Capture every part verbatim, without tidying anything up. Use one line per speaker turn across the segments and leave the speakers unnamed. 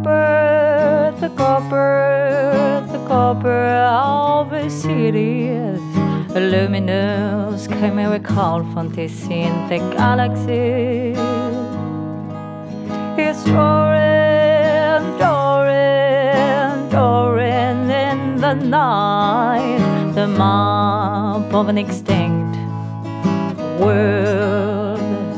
copper, the copper, the copper of the city is a luminous chimerical fantasy in the galaxy. It's roaring, roaring, roaring in the night, the map of an extinct world.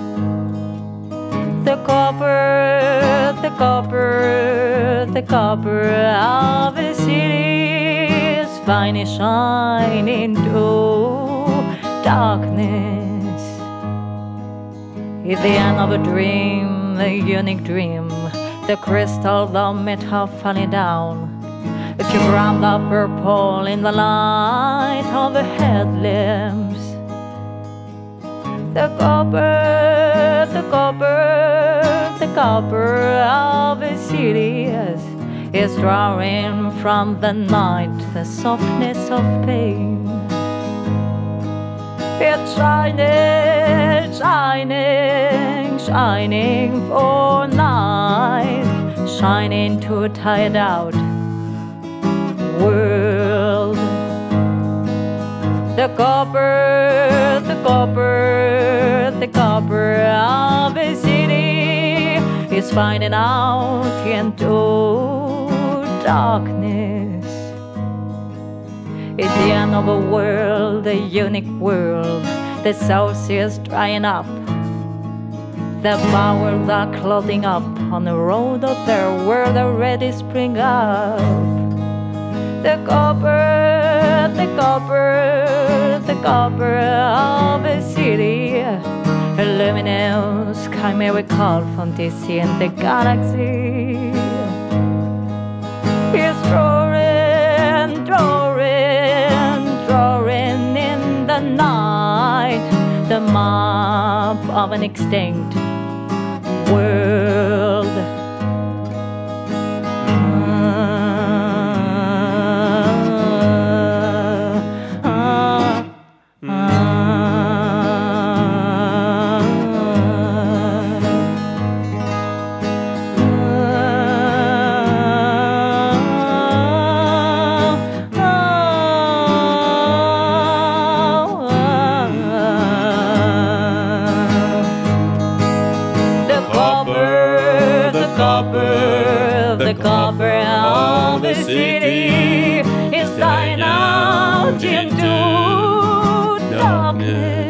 The copper, the copper, the copper of the city is finally shining through darkness. It's the end of a dream, a unique dream. The crystal vomit half falling down. It can round up purple in the light of the headlamps. The copper, the copper, the copper of the city is, is drawing from the night the softness of pain. It's shining, shining, shining for night, shining to a tired out world. The copper, the copper, the copper of the city is finding out into darkness. It's the end of a world, a unique world. The south is drying up. The flowers are clouding up on the road of their world already spring up. The copper, the copper, the copper of the city, a luminous chimerical fantasy in the galaxy. It's roaring, roaring, roaring in the night, the map of an extinct world. Copper, the copper of the city is dying out into darkness.